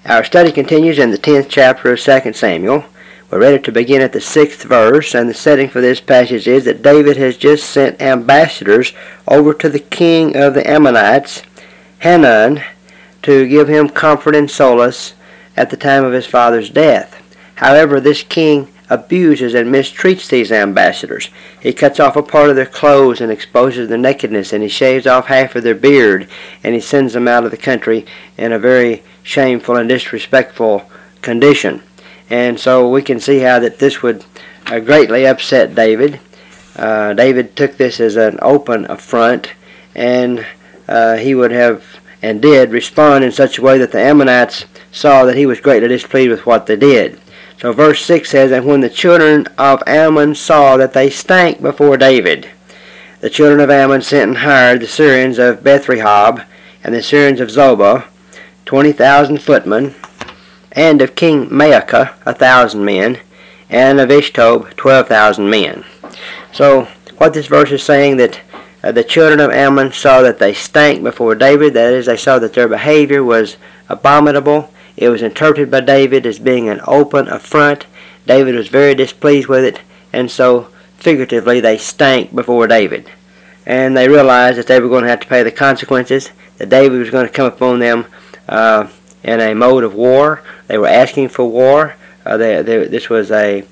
Our study continues in the 10th chapter of 2 Samuel. We're ready to begin at the 6th verse, and the setting for this passage is that David has just sent ambassadors over to the king of the Ammonites, Hanun, to give him comfort and solace at the time of his father's death. However, this king abuses and mistreats these ambassadors. He cuts off a part of their clothes and exposes their nakedness, and he shaves off half of their beard, and he sends them out of the country in a very shameful and disrespectful condition. And so we can see how that this would greatly upset David. David took this as an open affront, and he would have and did respond in such a way that the Ammonites saw that he was greatly displeased with what they did. So verse 6 says, "And when the children of Ammon saw that they stank before David, the children of Ammon sent and hired the Syrians of Beth-rehob and the Syrians of Zobah, 20,000 footmen, and of King Maacah 1,000 men, and of Ishtob 12,000 men." So what this verse is saying, that the children of Ammon saw that they stank before David, that is, they saw that their behavior was abominable. It was interpreted by David as being an open affront. David was very displeased with it, and so figuratively they stank before David. And they realized that they were going to have to pay the consequences, that David was going to come upon them in a mode of war. They were asking for war. This was an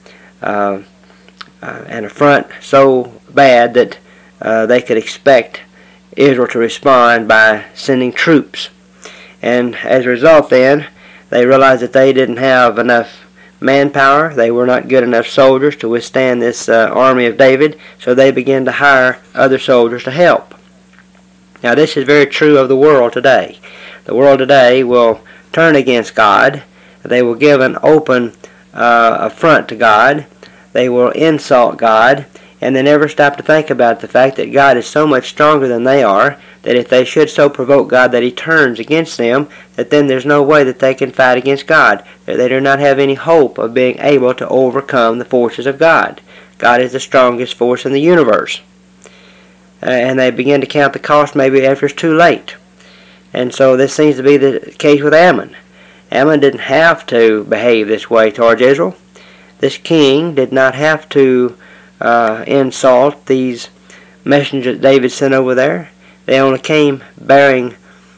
affront so bad that they could expect Israel to respond by sending troops. And as a result then, they realized that they didn't have enough manpower. They were not good enough soldiers to withstand this army of David, so they began to hire other soldiers to help. Now this is very true of the world today. The world today will turn against God. They will give an open affront to God. They will insult God, and they never stop to think about the fact that God is so much stronger than they are, that if they should so provoke God that he turns against them, that then there's no way that they can fight against God. They do not have any hope of being able to overcome the forces of God. God is the strongest force in the universe. And they begin to count the cost maybe after it's too late. And so this seems to be the case with Ammon. Ammon didn't have to behave this way towards Israel. This king did not have to insult these messengers that David sent over there. They only came bearing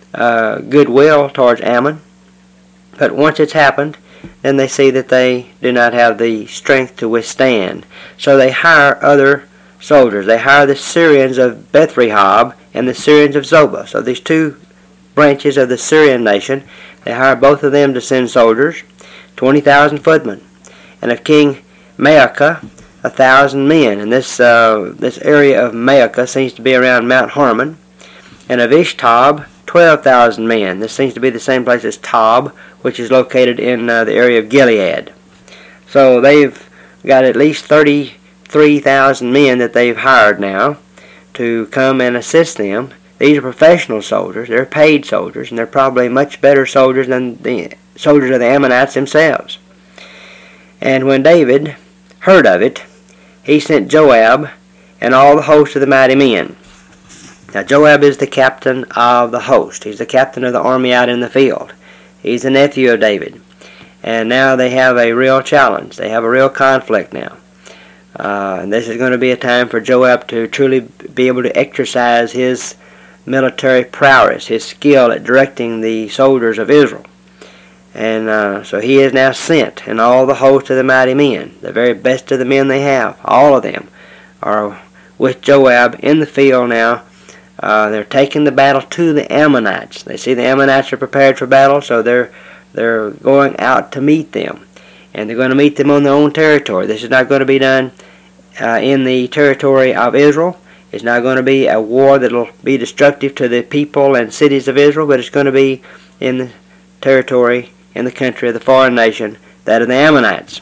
goodwill towards Ammon. But once it's happened, then they see that they do not have the strength to withstand. So they hire other soldiers. They hire the Syrians of Beth-rehob and the Syrians of Zobah. So these two branches of the Syrian nation, they hire both of them to send soldiers, 20,000 footmen, and of King Maacah 1,000 men. And this area of Maacah seems to be around Mount Hermon, and of Ishtob 12,000 men. This seems to be the same place as Tob, which is located in the area of Gilead. So they've got at least 33,000 men that they've hired now to come and assist them. These are professional soldiers. They're paid soldiers, and they're probably much better soldiers than the soldiers of the Ammonites themselves. And when David heard of it, he sent Joab and all the host of the mighty men. Now Joab is the captain of the host. He's the captain of the army out in the field. He's the nephew of David. And now they have a real challenge. They have a real conflict now. And this is going to be a time for Joab to truly be able to exercise his military prowess, his skill at directing the soldiers of Israel. And so he is now sent, and all the host of the mighty men, the very best of the men they have, all of them are with Joab in the field now. They're taking the battle to the Ammonites. They see the Ammonites are prepared for battle, so they're going out to meet them. And they're going to meet them on their own territory. This is not going to be done in the territory of Israel. It's not going to be a war that will be destructive to the people and cities of Israel, but it's going to be in the territory, in the country of the foreign nation, that of the Ammonites.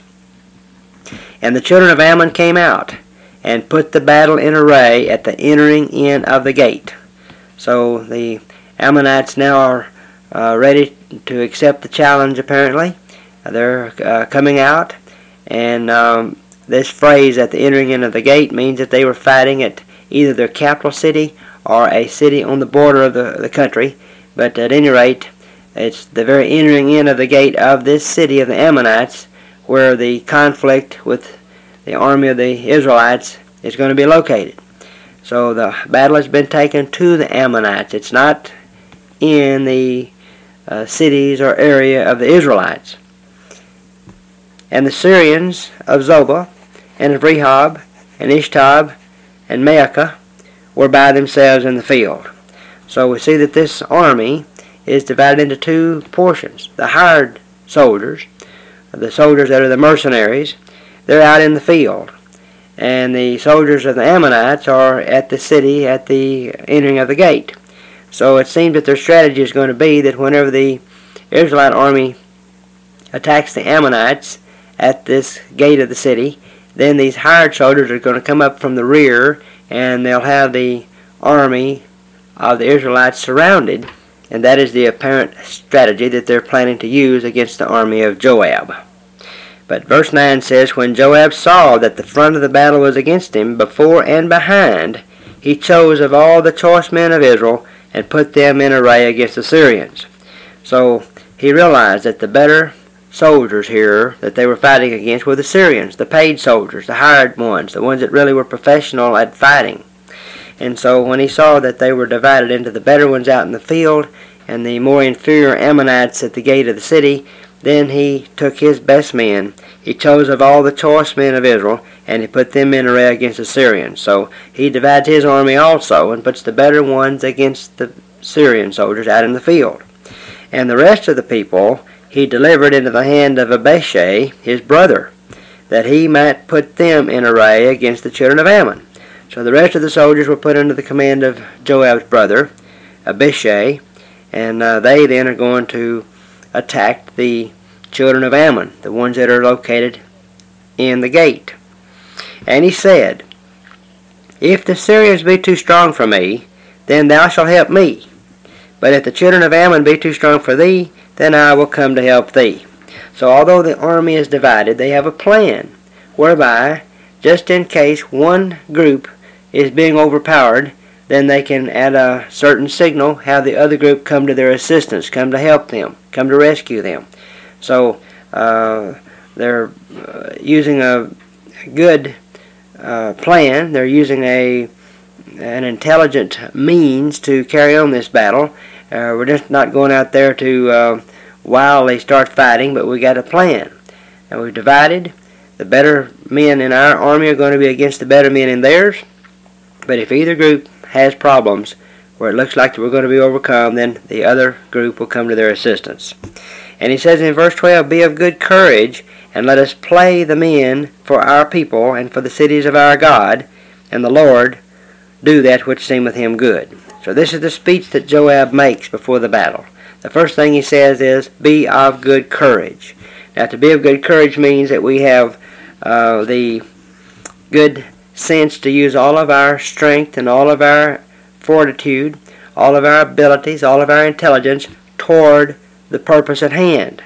And the children of Ammon came out and put the battle in array at the entering in of the gate. So the Ammonites now are ready to accept the challenge, apparently. They're coming out, and this phrase, at the entering in of the gate, means that they were fighting at either their capital city or a city on the border of the country. But at any rate, It's the very entering in of the gate of this city of the Ammonites where the conflict with the army of the Israelites is going to be located. So the battle has been taken to the Ammonites. It's not in the cities or area of the Israelites. And the Syrians of Zobah and of Rehob and Ishtab and Maacah were by themselves in the field. So we see that this army is divided into two portions. The hired soldiers, the soldiers that are the mercenaries, they're out in the field. And the soldiers of the Ammonites are at the city at the entering of the gate. So it seems that their strategy is going to be that whenever the Israelite army attacks the Ammonites at this gate of the city, then these hired soldiers are going to come up from the rear and they'll have the army of the Israelites surrounded, and that is the apparent strategy that they're planning to use against the army of Joab. But verse 9 says, when Joab saw that the front of the battle was against him, before and behind, he chose of all the choice men of Israel and put them in array against the Syrians. So he realized that the better soldiers here that they were fighting against were the Syrians, the paid soldiers, the hired ones, the ones that really were professional at fighting. And so when he saw that they were divided into the better ones out in the field and the more inferior Ammonites at the gate of the city, then he took his best men. He chose of all the choice men of Israel, and he put them in array against the Syrians. So he divides his army also and puts the better ones against the Syrian soldiers out in the field. And the rest of the people he delivered into the hand of Abishai, his brother, that he might put them in array against the children of Ammon. So the rest of the soldiers were put under the command of Joab's brother, Abishai, and they then are going to attack the children of Ammon, the ones that are located in the gate. And he said, if the Syrians be too strong for me, then thou shalt help me. But if the children of Ammon be too strong for thee, then I will come to help thee. So although the army is divided, they have a plan whereby, just in case one group is being overpowered, then they can, at a certain signal, have the other group come to their assistance, come to help them, come to rescue them. So they're using a good plan. They're using an intelligent means to carry on this battle. We're just not going out there to wildly start fighting, but we got a plan. And we've divided. The better men in our army are going to be against the better men in theirs. But if either group has problems where it looks like we're going to be overcome, then the other group will come to their assistance. And he says in verse 12, be of good courage, and let us play the men for our people and for the cities of our God, and the Lord do that which seemeth him good. So this is the speech that Joab makes before the battle. The first thing he says is, be of good courage. Now, to be of good courage means that we have the good sense to use all of our strength and all of our fortitude, all of our abilities, all of our intelligence toward the purpose at hand.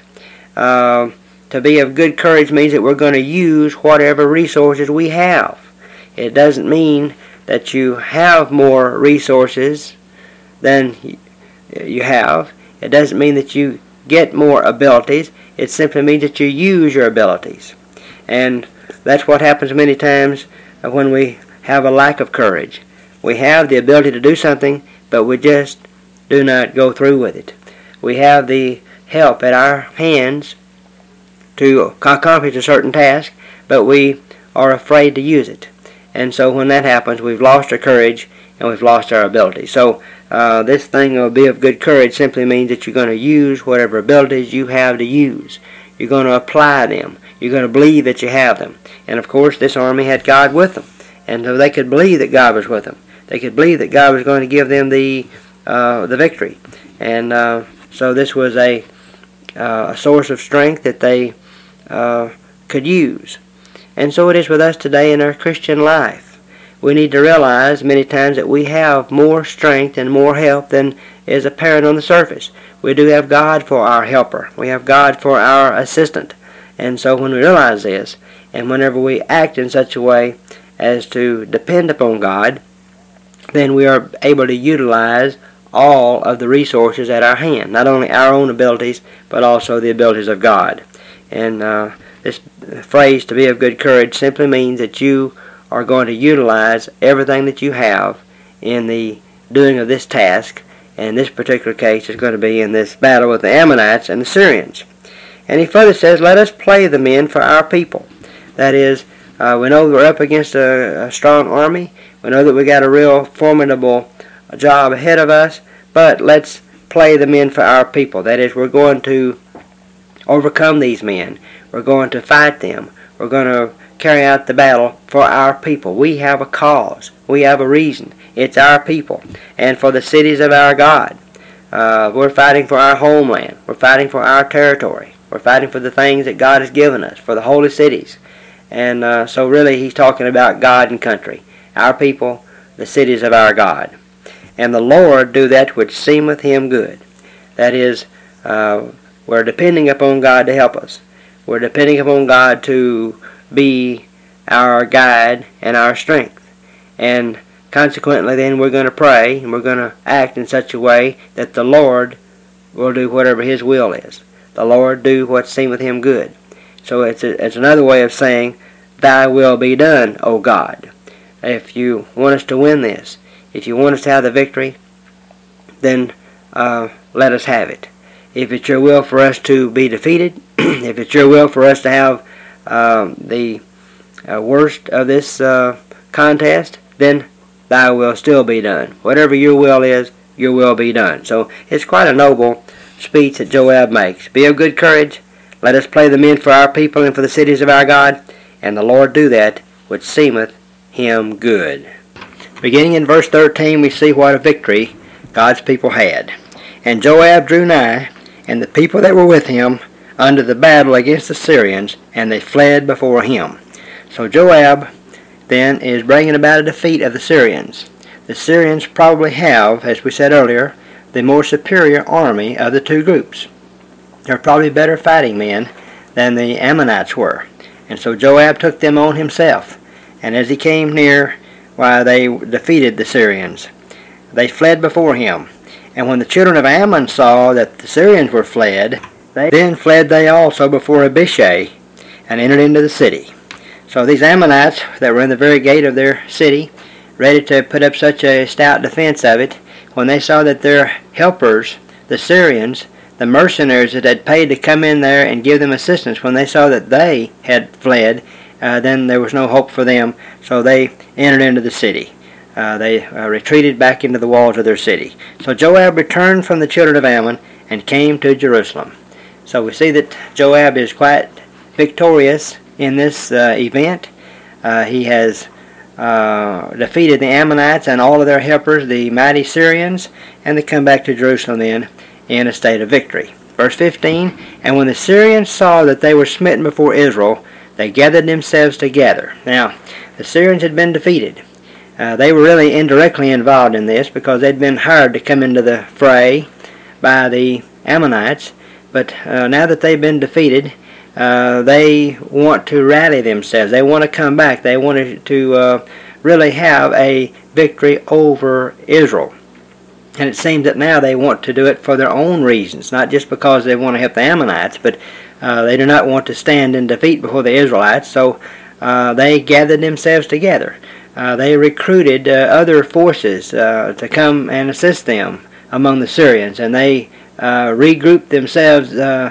To be of good courage means that we're going to use whatever resources we have. It doesn't mean that you have more resources than you have. It doesn't mean that you get more abilities. It simply means that you use your abilities. And that's what happens many times when we have a lack of courage. We have the ability to do something, but we just do not go through with it. We have the help at our hands to accomplish a certain task, but we are afraid to use it. And so when that happens, we've lost our courage and we've lost our ability. So this thing of be of good courage simply means that you're going to use whatever abilities you have to use. You're going to apply them. You're going to believe that you have them. And of course, this army had God with them. And so they could believe that God was with them. They could believe that God was going to give them the victory. And so this was a source of strength that they could use. And so it is with us today in our Christian life. We need to realize many times that we have more strength and more help than is apparent on the surface. We do have God for our helper. We have God for our assistant. And so when we realize this, and whenever we act in such a way as to depend upon God, then we are able to utilize all of the resources at our hand, not only our own abilities, but also the abilities of God. And this phrase, to be of good courage, simply means that you are going to utilize everything that you have in the doing of this task. And in this particular case, it's going to be in this battle with the Ammonites and the Syrians. And he further says, let us play the men for our people. That is, we know we're up against a strong army. We know that we got a real formidable job ahead of us, but let's play the men for our people. That is, we're going to overcome these men. We're going to fight them. We're going to carry out the battle for our people. We have a cause. We have a reason. It's our people. And for the cities of our God. We're fighting for our homeland. We're fighting for our territory. We're fighting for the things that God has given us, for the holy cities. And so really he's talking about God and country. Our people, the cities of our God. And the Lord do that which seemeth him good. That is, we're depending upon God to help us. We're depending upon God to be our guide and our strength. And consequently then we're going to pray and we're going to act in such a way that the Lord will do whatever his will is. The Lord do what seemeth him good. So it's another way of saying, thy will be done, O God. If you want us to win this, if you want us to have the victory, then let us have it. If it's your will for us to be defeated, if it's your will for us to have the worst of this contest, then thy will still be done. Whatever your will is, your will be done. So it's quite a noble speech that Joab makes. Be of good courage. Let us play the men for our people and for the cities of our God, and the Lord do that which seemeth him good. Beginning in verse 13, we see what a victory God's people had. And Joab drew nigh, and the people that were with him, unto the battle against the Syrians, and they fled before him. So Joab then is bringing about a defeat of the Syrians. The Syrians probably have, as we said earlier, the more superior army of the two groups. They're probably better fighting men than the Ammonites were. And so Joab took them on himself. And as he came near, they defeated the Syrians. They fled before him. And when the children of Ammon saw that the Syrians were fled, then fled they also before Abishai, and entered into the city. So these Ammonites that were in the very gate of their city, ready to put up such a stout defense of it, when they saw that their helpers, the Syrians, the mercenaries that had paid to come in there and give them assistance, when they saw that they had fled, then there was no hope for them, so they entered into the city. They retreated back into the walls of their city. So Joab returned from the children of Ammon and came to Jerusalem. So we see that Joab is quite victorious in this event. He has defeated the Ammonites and all of their helpers, the mighty Syrians, and they come back to Jerusalem then in a state of victory. Verse 15, and when the Syrians saw that they were smitten before Israel, they gathered themselves together. Now, the Syrians had been defeated. They were really indirectly involved in this because they'd been hired to come into the fray by the Ammonites. But now that they've been defeated, they want to rally themselves. They want to come back. They want to really have a victory over Israel. And it seems that now they want to do it for their own reasons, not just because they want to help the Ammonites, but they do not want to stand in defeat before the Israelites. So they gathered themselves together. They recruited other forces to come and assist them among the Syrians, and they regrouped themselves,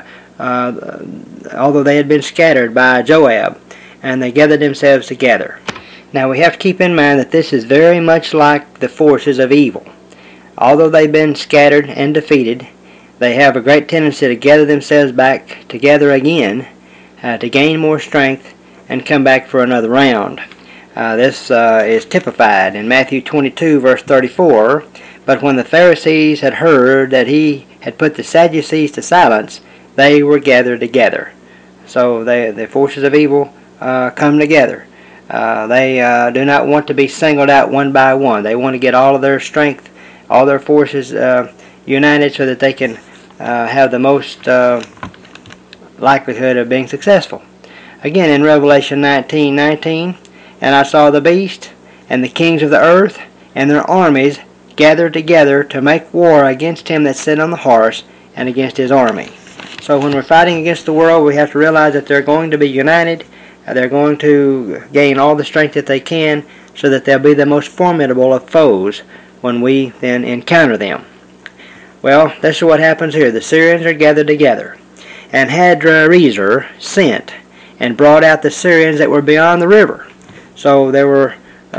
although they had been scattered by Joab, and they gathered themselves together. Now we have to keep in mind that this is very much like the forces of evil. Although they've been scattered and defeated, they have a great tendency to gather themselves back together again to gain more strength and come back for another round. This is typified in Matthew 22, verse 34. But when the Pharisees had heard that he had put the Sadducees to silence, they were gathered together. So the forces of evil come together. They do not want to be singled out one by one. They want to get all of their strength, all their forces united so that they can have the most likelihood of being successful. Again, in Revelation 19:19, and I saw the beast and the kings of the earth and their armies gathered together to make war against him that sat on the horse and against his army. So when we're fighting against the world, we have to realize that they're going to be united. They're going to gain all the strength that they can so that they'll be the most formidable of foes when we then encounter them. Well, this is what happens here. The Syrians are gathered together. And Hadarezer sent and brought out the Syrians that were beyond the river. So they were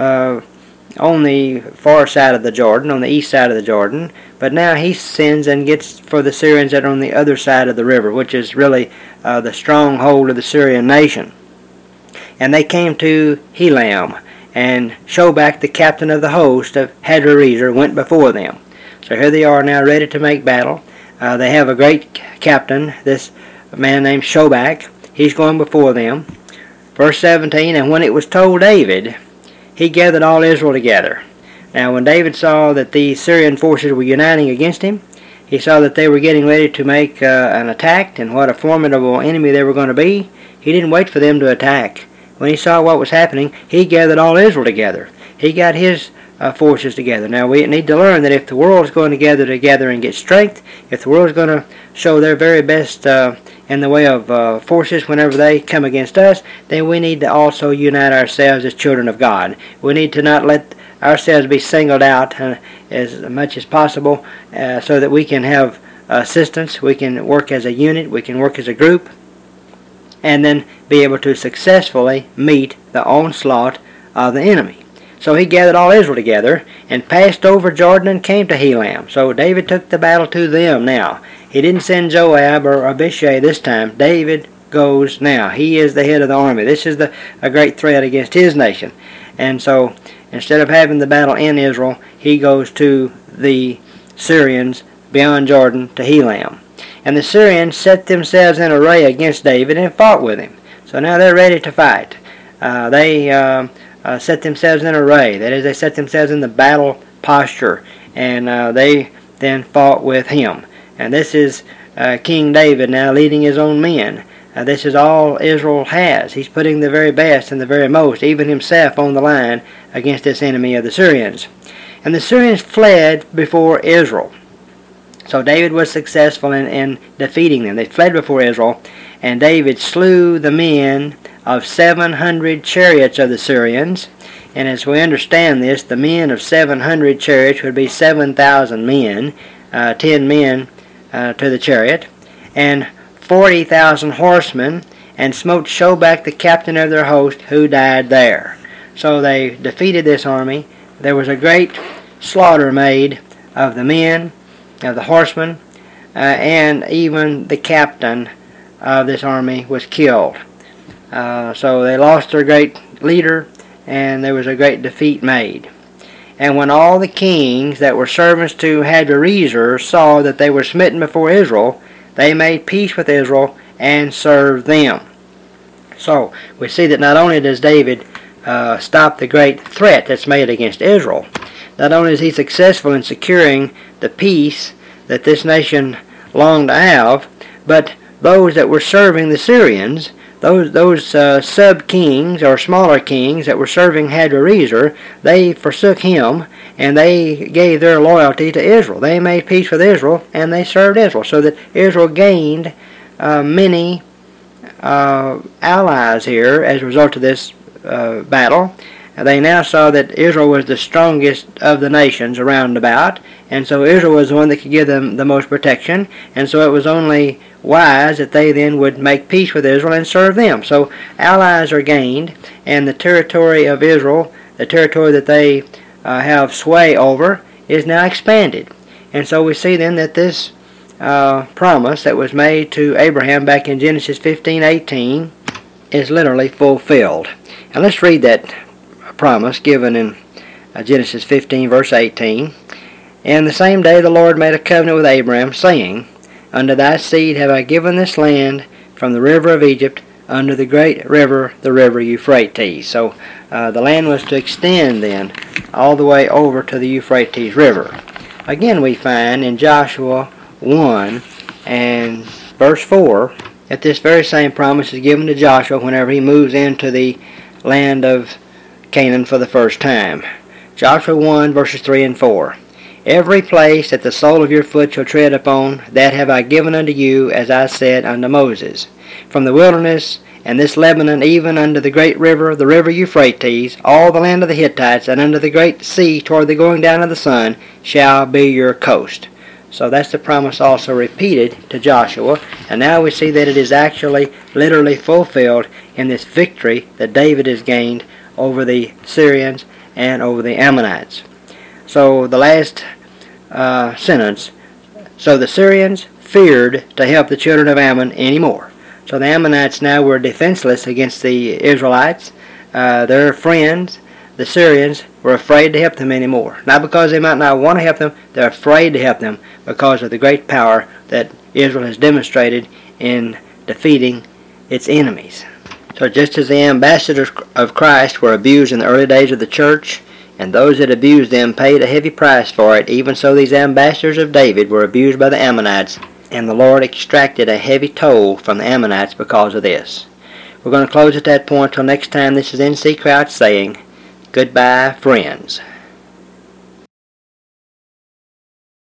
on the far side of the Jordan, on the east side of the Jordan. But now he sends and gets for the Syrians that are on the other side of the river, which is really the stronghold of the Syrian nation. And they came to Helam, and Shobach, the captain of the host of Hadarezer, went before them. So here they are now ready to make battle. They have a great captain, this man named Shobach. He's going before them. Verse 17, and when it was told David, he gathered all Israel together. Now when David saw that the Syrian forces were uniting against him, he saw that they were getting ready to make an attack, and what a formidable enemy they were going to be. He didn't wait for them to attack. When he saw what was happening, he gathered all Israel together. He got his forces together. Now we need to learn that if the world is going to gather together and get strength, if the world is going to show their very best in the way of forces whenever they come against us, then we need to also unite ourselves as children of God. We need to not let ourselves be singled out as much as possible so that we can have assistance, we can work as a unit, we can work as a group, and then be able to successfully meet the onslaught of the enemy. So he gathered all Israel together and passed over Jordan and came to Helam. So David took the battle to them now. He didn't send Joab or Abishai this time. David goes now. He is the head of the army. This is a great threat against his nation. And so instead of having the battle in Israel, he goes to the Syrians beyond Jordan to Helam. And the Syrians set themselves in array against David and fought with him. So now they're ready to fight. They set themselves in array. That is, they set themselves in the battle posture. And they then fought with him. And this is King David now leading his own men. This is all Israel has. He's putting the very best and the very most, even himself, on the line against this enemy of the Syrians. And the Syrians fled before Israel. So David was successful in defeating them. They fled before Israel, and David slew the men of 700 chariots of the Syrians. And as we understand this, the men of 700 chariots would be 7,000 men, 10 men to the chariot, and 40,000 horsemen, and smote Shobach the captain of their host, who died there. So they defeated this army. There was a great slaughter made of the men, of the horsemen, and even the captain of this army was killed. So they lost their great leader, and there was a great defeat made. And when all the kings that were servants to Hadarezer saw that they were smitten before Israel, they made peace with Israel and served them. So we see that not only does David stop the great threat that's made against Israel, not only is he successful in securing the peace that this nation longed to have, but those that were serving the Syrians, those sub-kings or smaller kings that were serving Hadarezer, they forsook him and they gave their loyalty to Israel. They made peace with Israel and they served Israel, so that Israel gained many allies here as a result of this battle. They now saw that Israel was the strongest of the nations around about, and so Israel was the one that could give them the most protection, and so it was only wise that they then would make peace with Israel and serve them. So allies are gained, and the territory of Israel, the territory that they have sway over, is now expanded. And so we see then that this promise that was made to Abraham back in Genesis 15:18 is literally fulfilled. And let's read that promise given in Genesis 15 verse 18. And the same day the Lord made a covenant with Abraham, saying, Unto thy seed have I given this land from the river of Egypt unto the great river, the river Euphrates. So the land was to extend then all the way over to the Euphrates River. Again we find in Joshua 1 and verse 4 that this very same promise is given to Joshua whenever he moves into the land of Canaan for the first time. Joshua 1 verses 3 and 4. Every place that the sole of your foot shall tread upon, that have I given unto you, as I said unto Moses. From the wilderness and this Lebanon, even unto the great river, the river Euphrates, all the land of the Hittites, and unto the great sea toward the going down of the sun, shall be your coast. So that's the promise also repeated to Joshua, and now we see that it is actually literally fulfilled in this victory that David has gained over the Syrians and over the Ammonites. So the last sentence, so the Syrians feared to help the children of Ammon anymore. So the Ammonites now were defenseless against the Israelites. Their friends, the Syrians, were afraid to help them anymore. Not because they might not want to help them, they're afraid to help them because of the great power that Israel has demonstrated in defeating its enemies. So just as the ambassadors of Christ were abused in the early days of the church, and those that abused them paid a heavy price for it, even so these ambassadors of David were abused by the Ammonites, and the Lord extracted a heavy toll from the Ammonites because of this. We're going to close at that point. Till next time, this is N.C. Crouch saying, goodbye, friends.